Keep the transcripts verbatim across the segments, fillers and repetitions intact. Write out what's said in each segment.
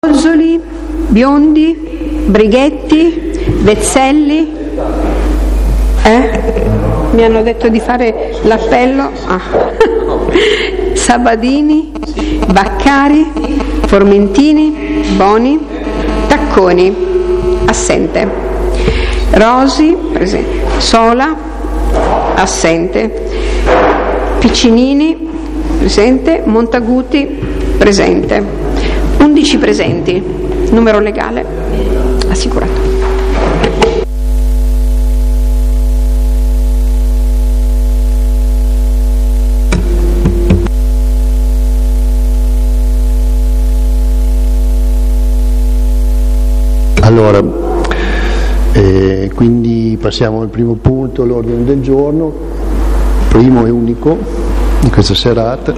Bozzoli, Biondi, Brighetti, Vezzelli. Eh? Mi hanno detto di fare l'appello. Ah. Sabadini, Baccari, Formentini, Boni, Tacconi, assente. Rosi, presente. Sola, assente. Piccinini, presente. Montaguti, presente. undici presenti, numero legale assicurato. Allora, eh, quindi passiamo al primo punto, l'ordine del giorno, primo e unico di questa serata.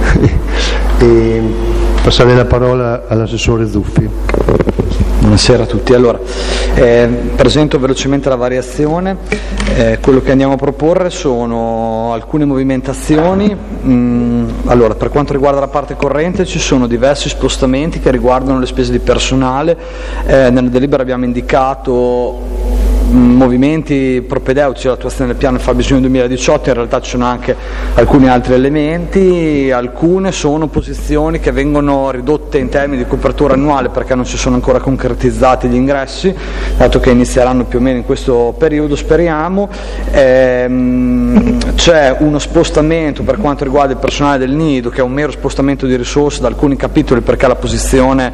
e passare la parola all'assessore Zuffi. Buonasera a tutti. Allora, eh, presento velocemente la variazione. Eh, quello che andiamo a proporre sono alcune movimentazioni. Mm, allora, per quanto riguarda la parte corrente ci sono diversi spostamenti che riguardano le spese di personale. Eh, nella delibera abbiamo indicato movimenti propedeutici all'attuazione del piano fabbisogno duemiladiciotto, in realtà ci sono anche alcuni altri elementi, alcune sono posizioni che vengono ridotte in termini di copertura annuale perché non si sono ancora concretizzati gli ingressi, dato che inizieranno più o meno in questo periodo, speriamo. Ehm, c'è uno spostamento per quanto riguarda il personale del nido, che è un mero spostamento di risorse da alcuni capitoli perché la posizione,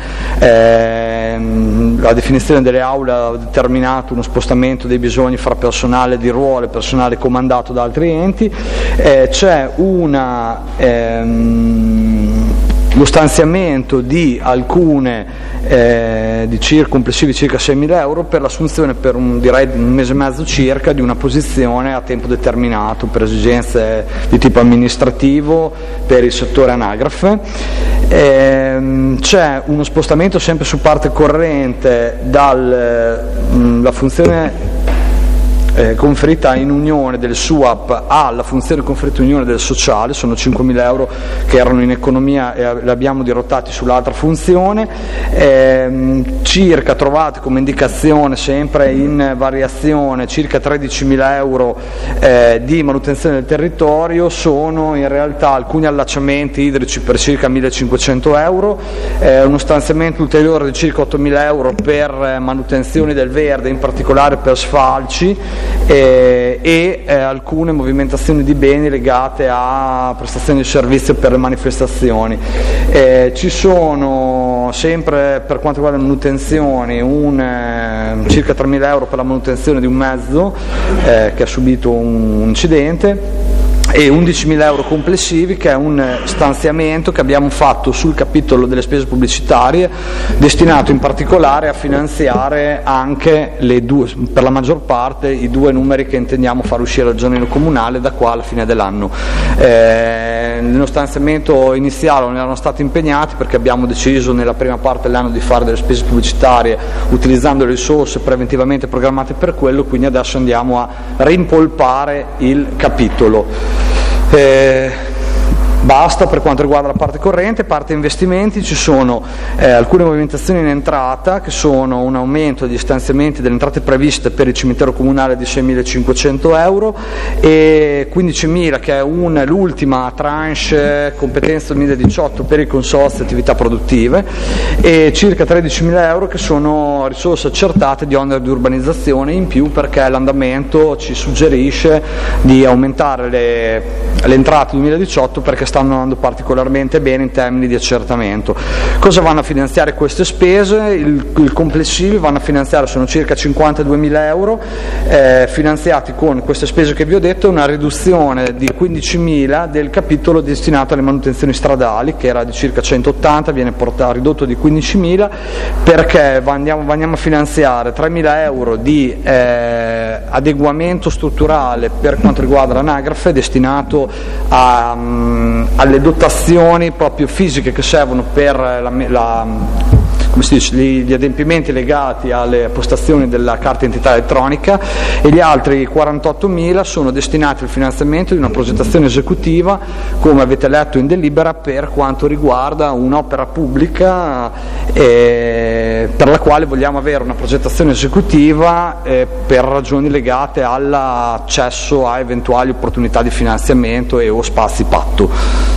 ehm, la definizione delle aule ha determinato uno spostamento dei bisogni fra personale di ruolo e personale comandato da altri enti. Eh, c'è una ehm, lo stanziamento di alcune eh, di circa complessivi circa seimila euro per l'assunzione per un, direi un mese e mezzo circa di una posizione a tempo determinato per esigenze di tipo amministrativo per il settore anagrafe. Ehm, c'è uno spostamento sempre su parte corrente dalla funzione Eh, conferita in unione del S U A P alla funzione conferita in unione del sociale, sono cinquemila euro che erano in economia e li abbiamo dirottati sull'altra funzione. Eh, circa trovate come indicazione sempre in variazione circa tredicimila euro eh, di manutenzione del territorio, sono in realtà alcuni allacciamenti idrici per circa millecinquecento euro, eh, uno stanziamento ulteriore di circa ottomila euro per manutenzioni del verde, in particolare per sfalci, Eh, e eh, alcune movimentazioni di beni legate a prestazioni di servizio per le manifestazioni. Eh, ci sono sempre per quanto riguarda le manutenzioni un, eh, circa tremila euro per la manutenzione di un mezzo eh, che ha subito un incidente, e undicimila euro complessivi, che è un stanziamento che abbiamo fatto sul capitolo delle spese pubblicitarie, destinato in particolare a finanziare anche le due, per la maggior parte i due numeri che intendiamo far uscire dal giornale comunale da qua alla fine dell'anno. Eh, nello stanziamento iniziale non erano stati impegnati perché abbiamo deciso nella prima parte dell'anno di fare delle spese pubblicitarie utilizzando le risorse preventivamente programmate per quello, quindi adesso andiamo a rimpolpare il capitolo. Eh, Basta per quanto riguarda la parte corrente. Parte investimenti, ci sono eh, alcune movimentazioni in entrata che sono un aumento degli stanziamenti delle entrate previste per il cimitero comunale di seimilacinquecento euro e quindicimila che è un, l'ultima tranche competenza duemiladiciotto per i consorzi e attività produttive, e circa tredicimila euro che sono risorse accertate di onere di urbanizzazione in più perché l'andamento ci suggerisce di aumentare le, le entrate duemiladiciotto perché stanno andando particolarmente bene in termini di accertamento. Cosa vanno a finanziare queste spese? Il, il complessivi vanno a finanziare, sono circa cinquantaduemila euro eh, finanziati con queste spese che vi ho detto, una riduzione di quindicimila del capitolo destinato alle manutenzioni stradali che era di circa centottanta, viene portato, ridotto di quindicimila perché andiamo, andiamo a finanziare tremila euro di eh, adeguamento strutturale per quanto riguarda l'anagrafe destinato a um, alle dotazioni proprio fisiche che servono per la, la come si dice, gli, gli adempimenti legati alle postazioni della carta d'identità elettronica, e gli altri quarantottomila sono destinati al finanziamento di una progettazione esecutiva, come avete letto in delibera, per quanto riguarda un'opera pubblica eh, per la quale vogliamo avere una progettazione esecutiva eh, per ragioni legate all'accesso a eventuali opportunità di finanziamento e o spazi patto.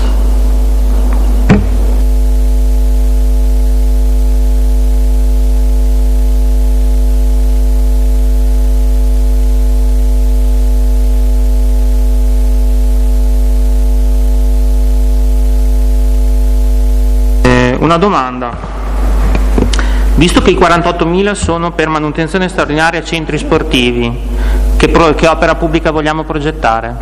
Una domanda: visto che i quarantottomila sono per manutenzione straordinaria centri sportivi, che, pro, che opera pubblica vogliamo progettare?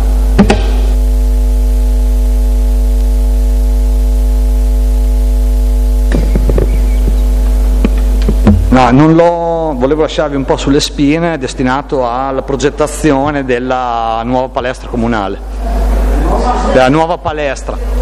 No, non lo volevo lasciarvi un po' sulle spine, è destinato alla progettazione della nuova palestra comunale, della nuova palestra.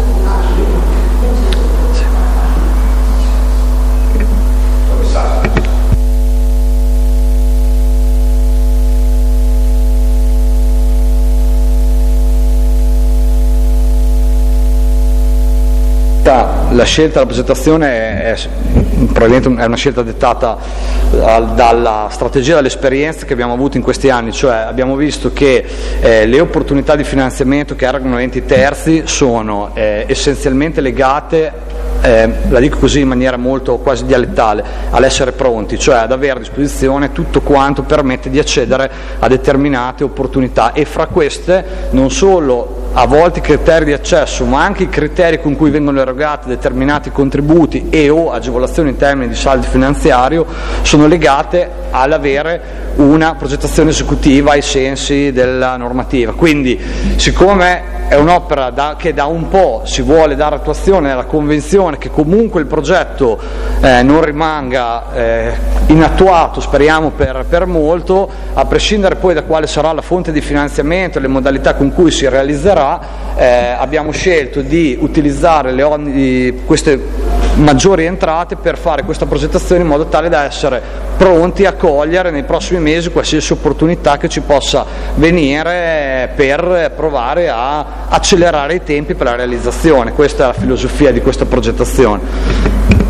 La scelta della progettazione è, è, probabilmente è una scelta dettata dalla strategia, dall'esperienza che abbiamo avuto in questi anni, cioè abbiamo visto che eh, le opportunità di finanziamento che erogano enti terzi sono eh, essenzialmente legate, Eh, la dico così in maniera molto quasi dialettale, all'essere pronti, cioè ad avere a disposizione tutto quanto permette di accedere a determinate opportunità, e fra queste non solo a volte i criteri di accesso, ma anche i criteri con cui vengono erogati determinati contributi e o agevolazioni in termini di saldo finanziario sono legate all'avere una progettazione esecutiva ai sensi della normativa. Quindi, siccome è un'opera da, che da un po' si vuole dare attuazione alla convenzione che comunque il progetto eh, non rimanga eh, inattuato, speriamo per, per molto, a prescindere poi da quale sarà la fonte di finanziamento e le modalità con cui si realizzerà, eh, abbiamo scelto di utilizzare le on- queste maggiori entrate per fare questa progettazione in modo tale da essere pronti a cogliere nei prossimi mesi qualsiasi opportunità che ci possa venire per provare a accelerare i tempi per la realizzazione. Questa è la filosofia di questa progettazione.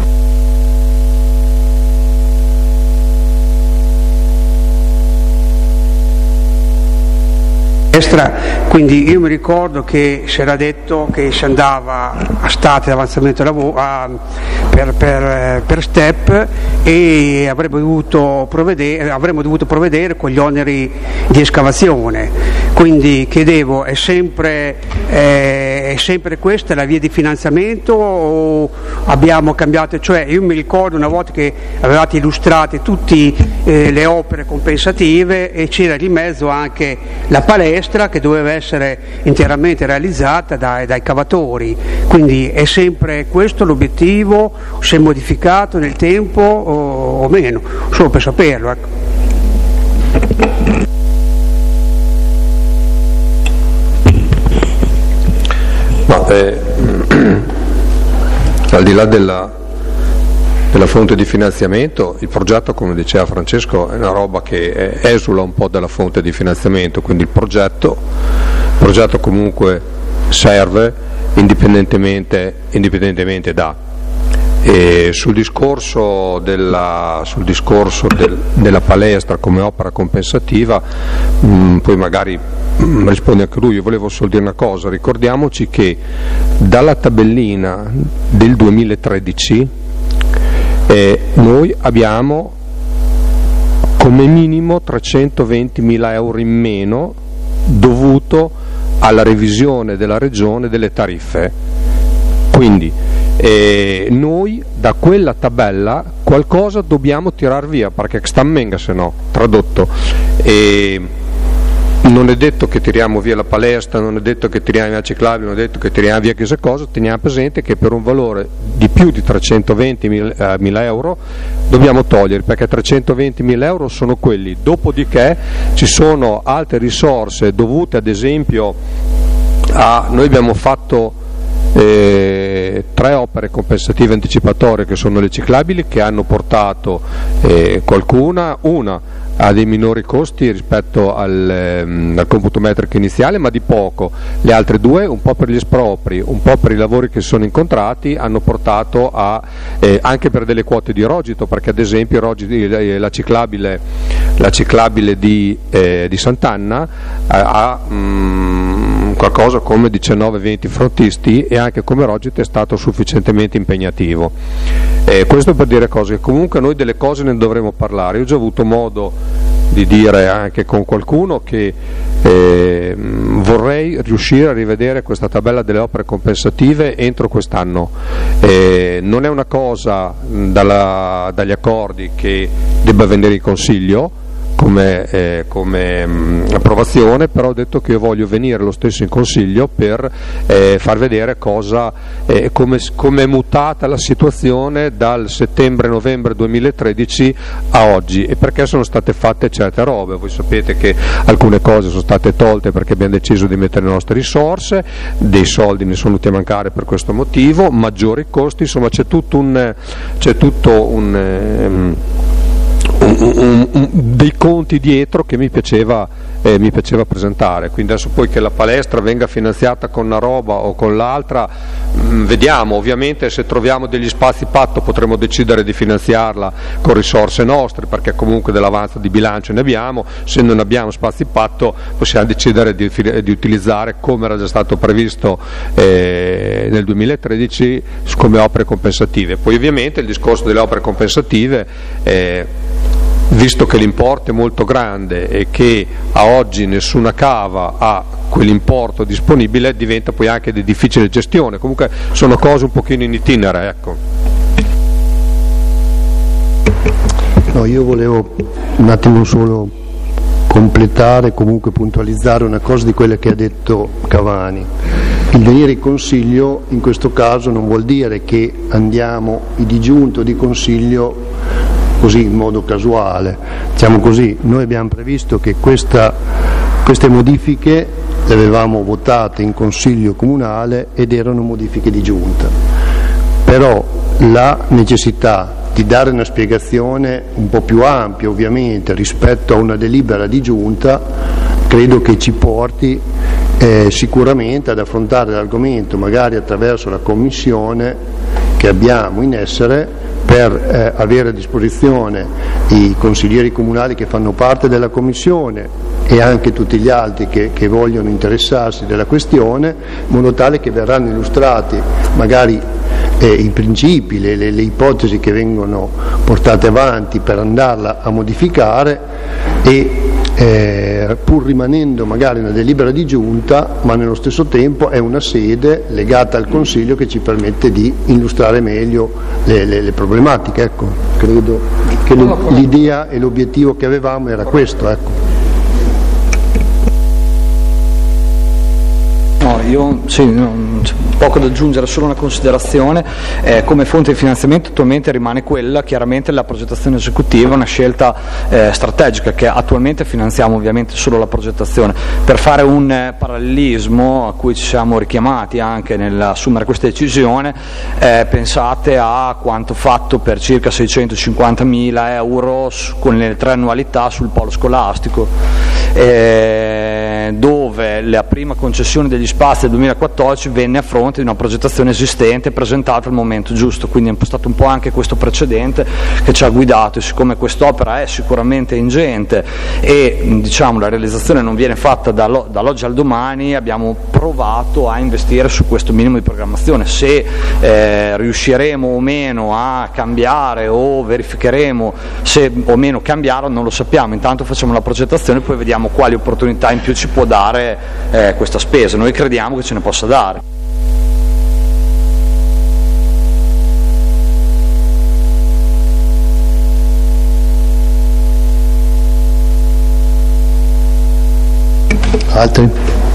Quindi io mi ricordo che si era detto che si andava a state di avanzamento lavoro, a, per, per, per step, e avremmo dovuto, provvedere, avremmo dovuto provvedere con gli oneri di escavazione. Quindi chiedevo, è sempre, eh, è sempre questa la via di finanziamento o abbiamo cambiato? Cioè, io mi ricordo una volta che avevate illustrate tutte eh, le opere compensative e c'era di mezzo anche la palestra che doveva essere interamente realizzata dai, dai cavatori. Quindi è sempre questo l'obiettivo? Si è modificato nel tempo o, o meno? Solo per saperlo, ecco. No, eh, al di là della, della fonte di finanziamento, il progetto, come diceva Francesco, è una roba che esula un po' dalla fonte di finanziamento, quindi il progetto, il progetto comunque serve indipendentemente, indipendentemente da. E sul discorso, della, sul discorso del, della palestra come opera compensativa, mh, poi magari mh, risponde anche lui. Io volevo solo dire una cosa: ricordiamoci che dalla tabellina del duemilatredici eh, noi abbiamo come minimo trecentoventimila euro in meno dovuto alla revisione della regione delle tariffe. Quindi E noi da quella tabella qualcosa dobbiamo tirar via, perché stammenga se no, tradotto. E non è detto che tiriamo via la palestra, non è detto che tiriamo via la ciclabile, non è detto che tiriamo via chissà cosa. Teniamo presente che per un valore di più di trecentoventimila euro dobbiamo togliere, perché trecentoventimila euro sono quelli. Dopodiché ci sono altre risorse dovute ad esempio a, noi abbiamo fatto Eh, eh, tre opere compensative anticipatorie che sono le ciclabili, che hanno portato eh, qualcuna, una ha dei minori costi rispetto al, ehm, al computo metrico iniziale, ma di poco. Le altre due, un po' per gli espropri, un po' per i lavori che sono incontrati, hanno portato a eh, anche per delle quote di rogito, perché ad esempio rogiti, la ciclabile, la ciclabile di, eh, di Sant'Anna eh, ha mm, qualcosa come diciannove venti frontisti e anche come rogito è stato sufficientemente impegnativo. Eh, questo per dire cose che comunque noi delle cose ne dovremo parlare. Io ho già avuto modo di dire anche con qualcuno che eh, vorrei riuscire a rivedere questa tabella delle opere compensative entro quest'anno. Eh, non è una cosa dalla, dagli accordi che debba venire in Consiglio come, eh, come mh, approvazione, però ho detto che io voglio venire lo stesso in Consiglio per eh, far vedere cosa, eh, come, come è mutata la situazione dal settembre-novembre duemilatredici a oggi e perché sono state fatte certe robe. Voi sapete che alcune cose sono state tolte perché abbiamo deciso di mettere le nostre risorse, dei soldi ne sono venuti a mancare per questo motivo, maggiori costi, insomma c'è tutto un, c'è tutto un um, Un, un, un, dei conti dietro che mi piaceva, eh, mi piaceva presentare. Quindi adesso poi che la palestra venga finanziata con una roba o con l'altra, mh, vediamo. Ovviamente se troviamo degli spazi patto potremo decidere di finanziarla con risorse nostre, perché comunque dell'avanzo di bilancio ne abbiamo. Se non abbiamo spazi patto possiamo decidere di, di utilizzare, come era già stato previsto eh, nel duemilatredici, come opere compensative. Poi ovviamente il discorso delle opere compensative, eh, visto che l'importo è molto grande e che a oggi nessuna cava ha quell'importo disponibile, diventa poi anche di difficile gestione. Comunque sono cose un pochino in itinere, ecco. No, io volevo un attimo solo completare, comunque puntualizzare una cosa di quella che ha detto Cavani. Il venire in Consiglio in questo caso non vuol dire che andiamo di giunta o di Consiglio così in modo casuale. Diciamo così, noi abbiamo previsto che questa, queste modifiche le avevamo votate in Consiglio Comunale ed erano modifiche di giunta, però la necessità di dare una spiegazione un po' più ampia ovviamente rispetto a una delibera di giunta credo che ci porti eh, sicuramente ad affrontare l'argomento magari attraverso la commissione che abbiamo in essere, per eh, avere a disposizione i consiglieri comunali che fanno parte della commissione e anche tutti gli altri che, che vogliono interessarsi della questione, in modo tale che verranno illustrati magari eh, i principi, le, le, le ipotesi che vengono portate avanti per andarla a modificare e eh, pur rimanendo magari una delibera di giunta, ma nello stesso tempo è una sede legata al Consiglio che ci permette di illustrare meglio le, le, le problematiche. Ecco, credo che l'idea e l'obiettivo che avevamo era questo. Ecco. No, io sì, no, c'è poco da aggiungere, solo una considerazione. Eh, come fonte di finanziamento attualmente rimane quella, chiaramente la progettazione esecutiva è una scelta eh, strategica, che attualmente finanziamo ovviamente solo la progettazione. Per fare un eh, parallelismo a cui ci siamo richiamati anche nell'assumere questa decisione, eh, pensate a quanto fatto per circa seicentocinquantamila euro su, con le tre annualità sul polo scolastico, eh, dove la prima concessione degli spazi del duemilaquattordici venne a fronte di una progettazione esistente presentata al momento giusto, quindi è stato un po' anche questo precedente che ci ha guidato. E siccome quest'opera è sicuramente ingente e diciamo la realizzazione non viene fatta dall'oggi al domani, abbiamo provato a investire su questo minimo di programmazione. Se eh, riusciremo o meno a cambiare o verificheremo se o meno cambiare non lo sappiamo, intanto facciamo la progettazione e poi vediamo quali opportunità in più ci può dare eh, questa spesa. Noi crediamo che ce ne possa dare. Altri?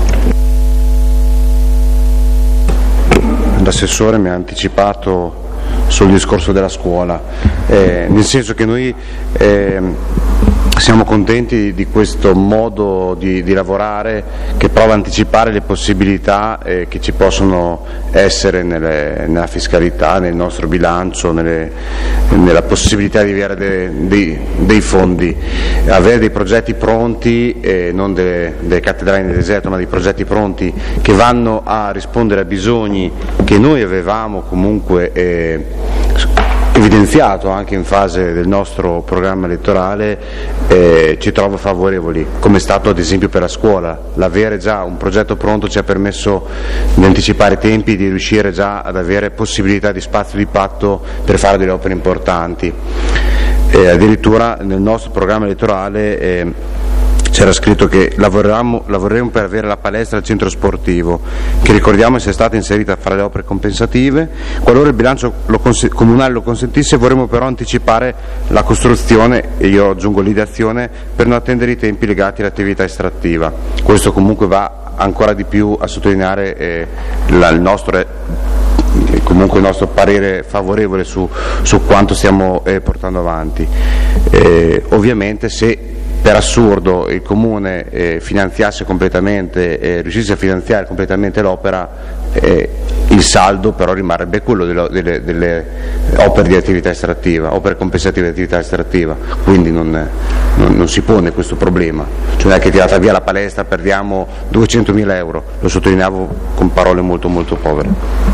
L'assessore mi ha anticipato sul discorso della scuola, eh, nel senso che noi eh, Siamo contenti di questo modo di, di lavorare che prova a anticipare le possibilità eh, che ci possono essere nelle, nella fiscalità, nel nostro bilancio, nelle, nella possibilità di avere de, de, dei fondi. Avere dei progetti pronti, eh, non delle, delle cattedrali nel deserto, ma dei progetti pronti che vanno a rispondere a bisogni che noi avevamo comunque eh, evidenziato anche in fase del nostro programma elettorale, eh, ci trovo favorevoli, come è stato ad esempio per la scuola. L'avere già un progetto pronto ci ha permesso di anticipare i tempi, di riuscire già ad avere possibilità di spazio di patto per fare delle opere importanti. Eh, addirittura nel nostro programma elettorale eh, c'era scritto che lavoreremo, lavoreremo per avere la palestra al centro sportivo, che ricordiamo essere stata inserita fra le opere compensative. Qualora il bilancio lo cons- comunale lo consentisse, vorremmo però anticipare la costruzione, e io aggiungo l'ideazione, per non attendere i tempi legati all'attività estrattiva. Questo comunque va ancora di più a sottolineare eh, la, il nostro comunque il nostro parere favorevole su, su quanto stiamo eh, portando avanti. Eh, ovviamente se per assurdo il Comune eh, finanziasse completamente, eh, riuscisse a finanziare completamente l'opera, eh, il saldo però rimarrebbe quello delle, delle, delle opere di attività estrattiva, opere compensative di attività estrattiva, quindi non, non, non si pone questo problema. Cioè non è che tirata via la palestra perdiamo duecentomila euro, lo sottolineavo con parole molto molto povere.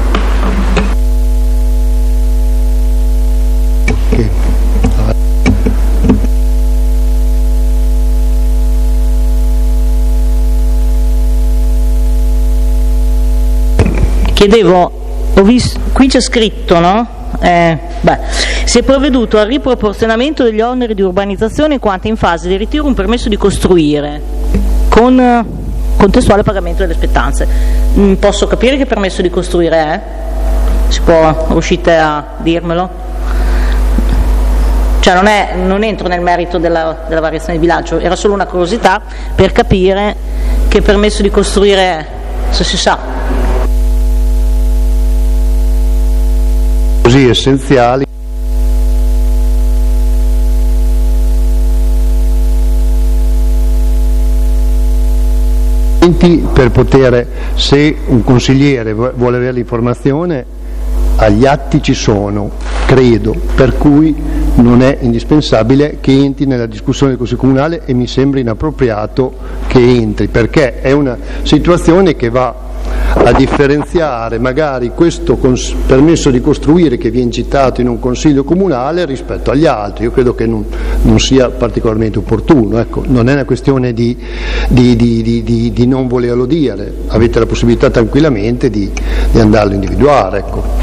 Chiedevo, ho visto, qui c'è scritto, no? Eh, beh, si è provveduto al riproporzionamento degli oneri di urbanizzazione in quanto in fase di ritiro un permesso di costruire con eh, contestuale pagamento delle spettanze. Mm, posso capire che permesso di costruire è? Si può, riuscite a dirmelo? Cioè non, è, non entro nel merito della, della variazione di bilancio, era solo una curiosità per capire che permesso di costruire è, se si sa. Così essenziali per poter, se un consigliere vuole avere l'informazione, agli atti ci sono, credo, per cui non è indispensabile che entri nella discussione del Consiglio Comunale, e mi sembra inappropriato che entri, perché è una situazione che va a differenziare magari questo cons- permesso di costruire che viene citato in un consiglio comunale rispetto agli altri. Io credo che non, non sia particolarmente opportuno, ecco, non è una questione di, di, di, di, di, di non volerlo dire, avete la possibilità tranquillamente di, di andarlo a individuare, ecco.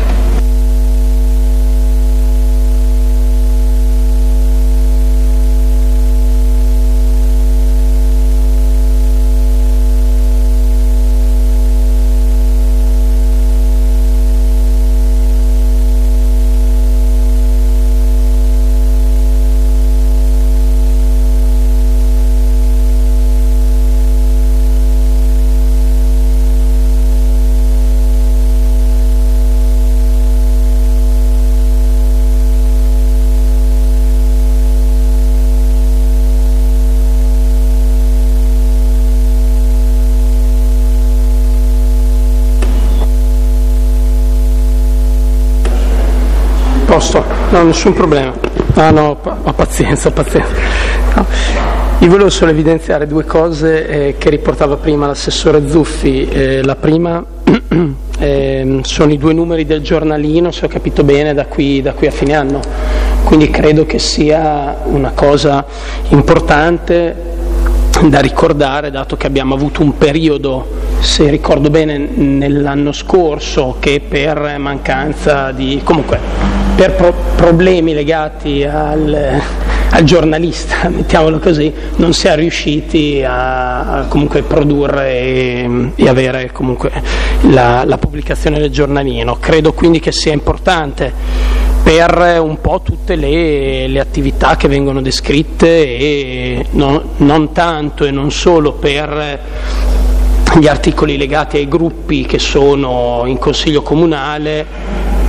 Posto? No, nessun problema. Ah no, ho pazienza, pazienza. No. Io volevo solo evidenziare due cose eh, che riportava prima l'assessore Zuffi. Eh, la prima eh, sono i due numeri del giornalino, se ho capito bene, da qui, da qui a fine anno. Quindi credo che sia una cosa importante da ricordare, dato che abbiamo avuto un periodo, se ricordo bene, nell'anno scorso, che per mancanza di, comunque per pro- problemi legati al, al giornalista, mettiamolo così, non si è riusciti a, a comunque produrre e, e avere comunque la, la pubblicazione del giornalino. Credo quindi che sia importante per un po' tutte le, le attività che vengono descritte, e non, non tanto e non solo per gli articoli legati ai gruppi che sono in Consiglio Comunale,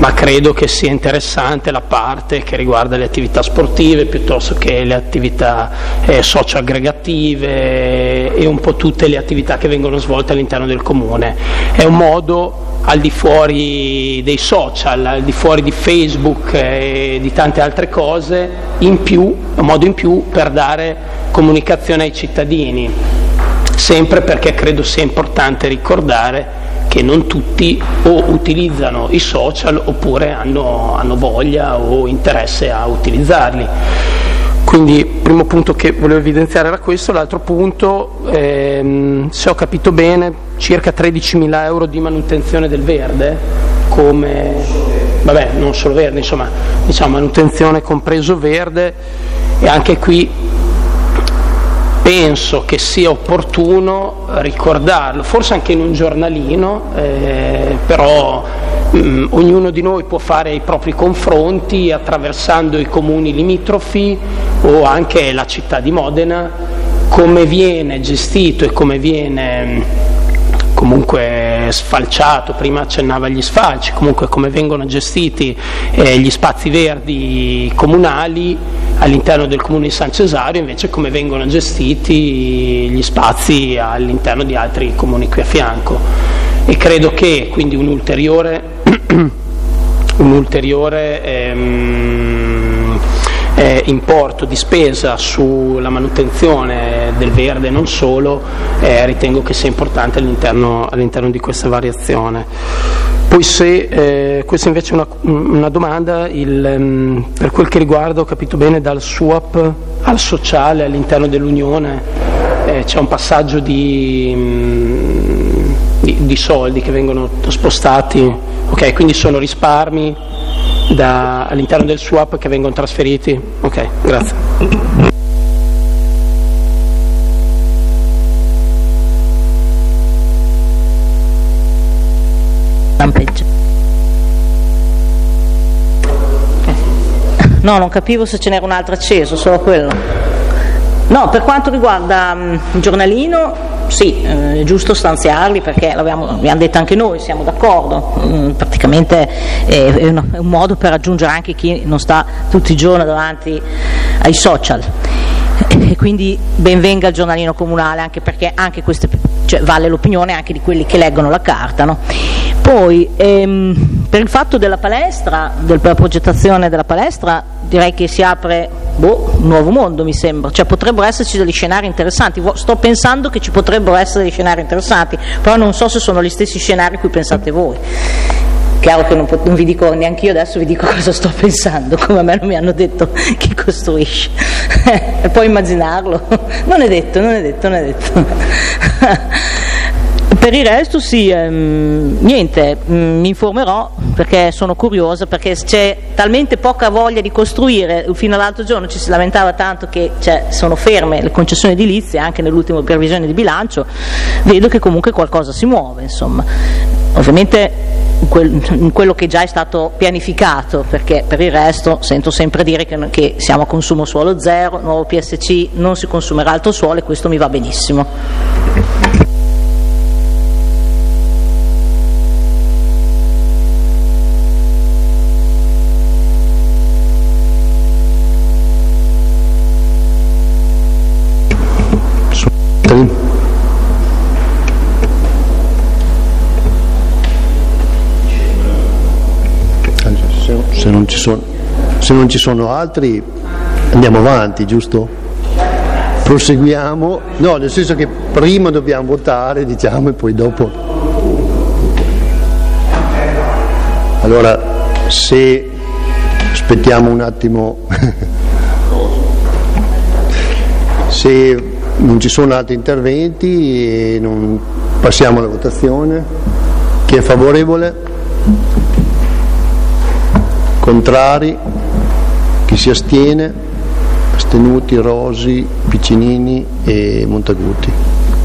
ma credo che sia interessante la parte che riguarda le attività sportive piuttosto che le attività eh, socio-aggregative e un po' tutte le attività che vengono svolte all'interno del comune. È un modo, al di fuori dei social, al di fuori di Facebook e di tante altre cose, in più, un modo in più per dare comunicazione ai cittadini, sempre perché credo sia importante ricordare che non tutti o utilizzano i social oppure hanno, hanno voglia o interesse a utilizzarli. Quindi il primo punto che volevo evidenziare era questo. L'altro punto, ehm, se ho capito bene, circa tredicimila euro di manutenzione del verde, come, vabbè, non solo verde, insomma, diciamo manutenzione compreso verde, e anche qui penso che sia opportuno ricordarlo, forse anche in un giornalino, eh, però mh, ognuno di noi può fare i propri confronti attraversando i comuni limitrofi o anche la città di Modena, come viene gestito e come viene comunque sfalciato, prima accennava agli sfalci, comunque come vengono gestiti eh, gli spazi verdi comunali all'interno del comune di San Cesario, invece come vengono gestiti gli spazi all'interno di altri comuni qui a fianco. E credo che quindi un ulteriore, un ulteriore ehm, eh, importo di spesa sulla manutenzione del verde, non solo, eh, ritengo che sia importante all'interno, all'interno di questa variazione. Poi se, eh, questa invece è una, una domanda, il, um, per quel che riguarda, ho capito bene, dal S U A P al sociale all'interno dell'Unione eh, c'è un passaggio di, um, di, di soldi che vengono spostati, ok, quindi sono risparmi da, all'interno del S U A P che vengono trasferiti, ok, grazie. No, non capivo se ce n'era un altro acceso, solo quello. No, per quanto riguarda um, il giornalino, sì, eh, è giusto stanziarli perché l'abbiamo, l'abbiamo detto anche noi, siamo d'accordo, mm, praticamente è, è, un, è un modo per raggiungere anche chi non sta tutti i giorni davanti ai social. E quindi ben venga il giornalino comunale, anche perché anche queste, cioè, vale l'opinione anche di quelli che leggono la carta, no? Poi ehm, per il fatto della palestra, della progettazione della palestra, direi che si apre boh, un nuovo mondo, mi sembra, cioè potrebbero esserci degli scenari interessanti, sto pensando che ci potrebbero essere degli scenari interessanti, però non so se sono gli stessi scenari cui pensate voi. Chiaro che non, pot- non vi dico, neanche io adesso vi dico cosa sto pensando, come a me non mi hanno detto chi costruisce, e poi immaginarlo, non è detto, non è detto, non è detto. Per il resto sì, ehm, niente, mh, mi informerò perché sono curiosa, perché c'è talmente poca voglia di costruire, fino all'altro giorno ci si lamentava tanto che cioè, sono ferme le concessioni edilizie anche nell'ultima previsione di bilancio, vedo che comunque qualcosa si muove, insomma, ovviamente in quello che già è stato pianificato, perché per il resto sento sempre dire che, che siamo a consumo suolo zero, nuovo P S C, non si consumerà altro suolo e questo mi va benissimo. Se non ci sono, se non ci sono altri andiamo avanti, giusto? Proseguiamo, no, nel senso che prima dobbiamo votare, diciamo, e poi dopo. Allora, se aspettiamo un attimo, se non ci sono altri interventi, e non passiamo alla votazione. Chi è favorevole? Contrari? Chi si astiene? Astenuti, Rosi, Piccinini e Montaguti.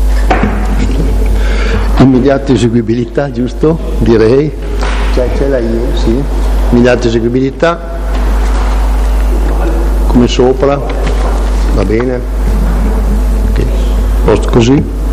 Immediata eseguibilità, giusto? Direi. Cioè, c'è la io, sì. Immediata eseguibilità. Come sopra? Va bene. Okay. Posto così.